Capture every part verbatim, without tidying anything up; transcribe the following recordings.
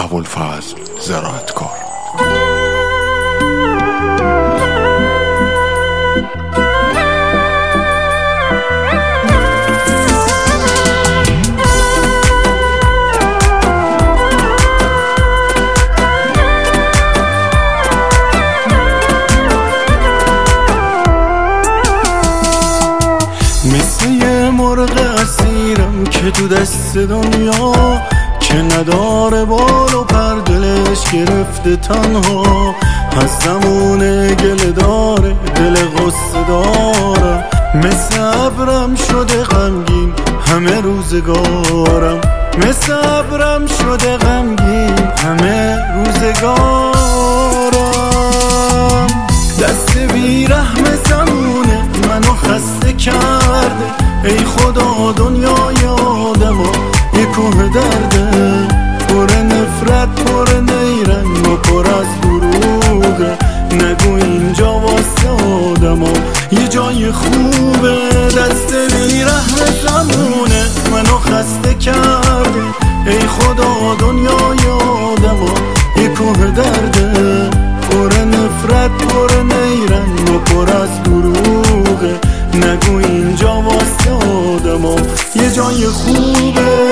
ابوالفضل زراعتکار. مثل یه مرغ اسیرم که تو دست دنیا، که نداره بال و پر، دلش گرفته تنها. از زمون گله داره دل غصه دارم، مثل ابرم شده غمگین همه روزگارم. مثل ابرم شده غمگین همه روزگارم. دست بیرحم زمونه منو خسته کرده، ای خدا دنیای آدما یه کوه درده، پر نفرت پر نیرنگ و پر از دروغه. نگو اینجا واسه آدما یه جای خوبه. دست بیرحم زمونه منو خسته کرده، ای خدا دنیای آدما یه کوه درده، پر نفرت پر نیرنگ و پر از دروغه. نگو اینجا واسه آدما یه جای خوبه.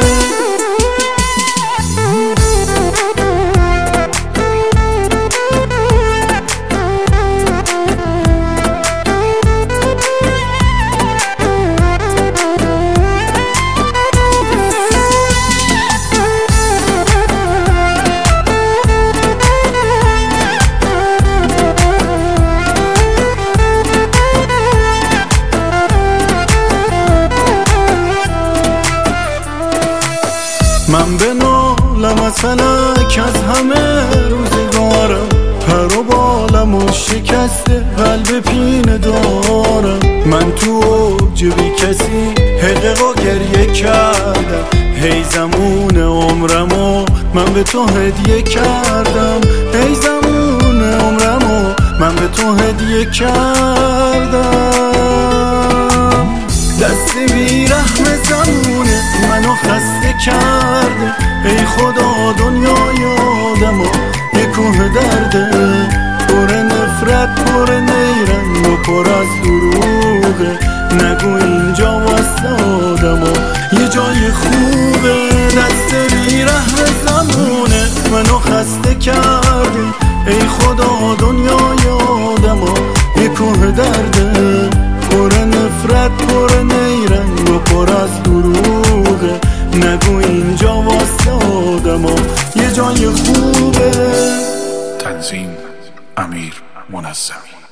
من به نالم مثلا که از همه روزگارم، پر و بالم و شکسته قلب پینه دارم. من تو اوج بی کسی حقق و گریه کردم، هی زمون عمرمو من به تو هدیه کردم. هی زمون عمرمو من به تو هدیه کردم. دست بیرحم زمونه منو خسته کرده، ای خدا دنیای آدما یه کوه درده، پر نفرت پر نیرنگ و پر از دروغه. نگو اینجا واسه آدما یه جای خوبه. دست بیرحم زمونه منو خسته کرده، ای خدا دنیای آدما یه کوه درده، پر نفرت پر نیرنگ و پر از دروغه. نگو اینجا واسه آدما یه جای خوبه. تنظیم امیر منظمی.